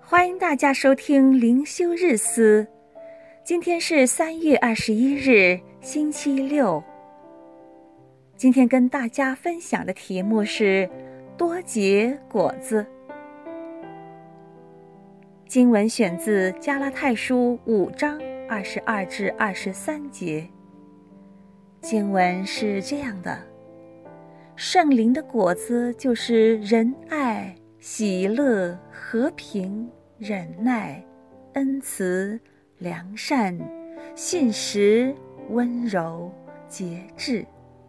欢迎大家收听灵修日思。今天是3月21日，星期六。今天跟大家分享的题目是多结果子。经文选自加拉太书5章22至23节。经文是这样的：圣灵的果子就是仁爱、喜乐、和平、忍耐、恩慈、良善、信实、温柔、节制。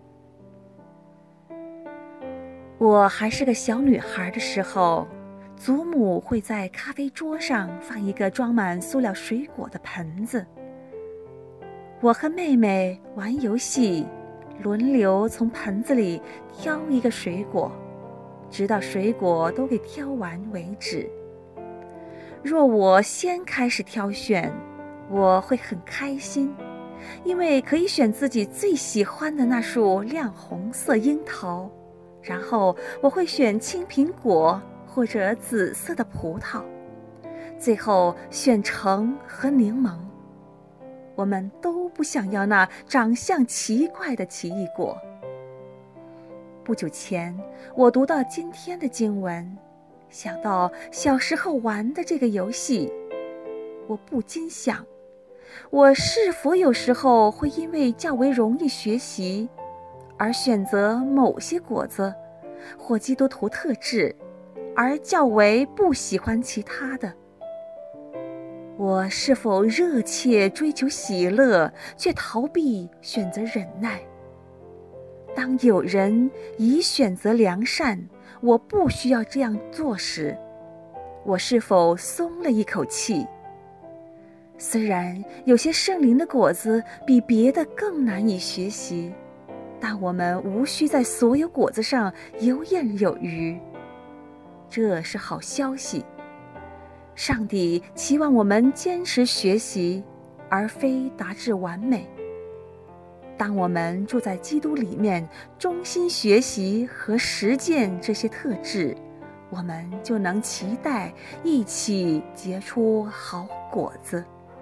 我还是个小女孩的时候，祖母会在咖啡桌上放一个装满塑料水果的盆子。我和妹妹玩游戏，轮流从盆子里挑一个水果，直到水果都给挑完为止。若我先开始挑选，我会很开心，因为可以选自己最喜欢的那束亮红色樱桃，然后我会选青苹果或者紫色的葡萄，最后选橙和柠檬。我们都不想要那长相奇怪的奇异果。不久前，我读到今天的经文，想到小时候玩的这个游戏，我不禁想，我是否有时候会因为较为容易学习，而选择某些果子或基督徒特质，而较为不喜欢其他的？我是否热切追求喜乐，却逃避选择忍耐？当有人已选择良善，我不需要这样做时，我是否松了一口气？虽然有些圣灵的果子比别的更难以学习，但我们无需在所有果子上游刃有余。这是好消息。上帝期望我们坚持学习，而非达至完美。当我们住在基督里面，忠心学习和实践这些特质，我们就能期待一起结出好果子。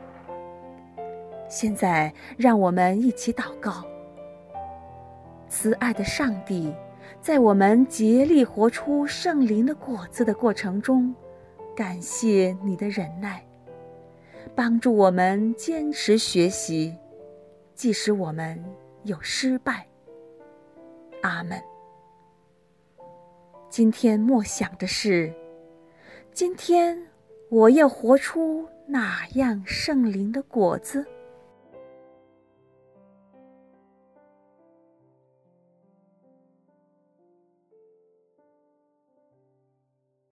现在让我们一起祷告。慈爱的上帝，在我们竭力活出圣灵的果子的过程中，感谢你的忍耐，帮助我们坚持学习，即使我们有失败。阿们。今天默想的是，今天我要活出哪样圣灵的果子？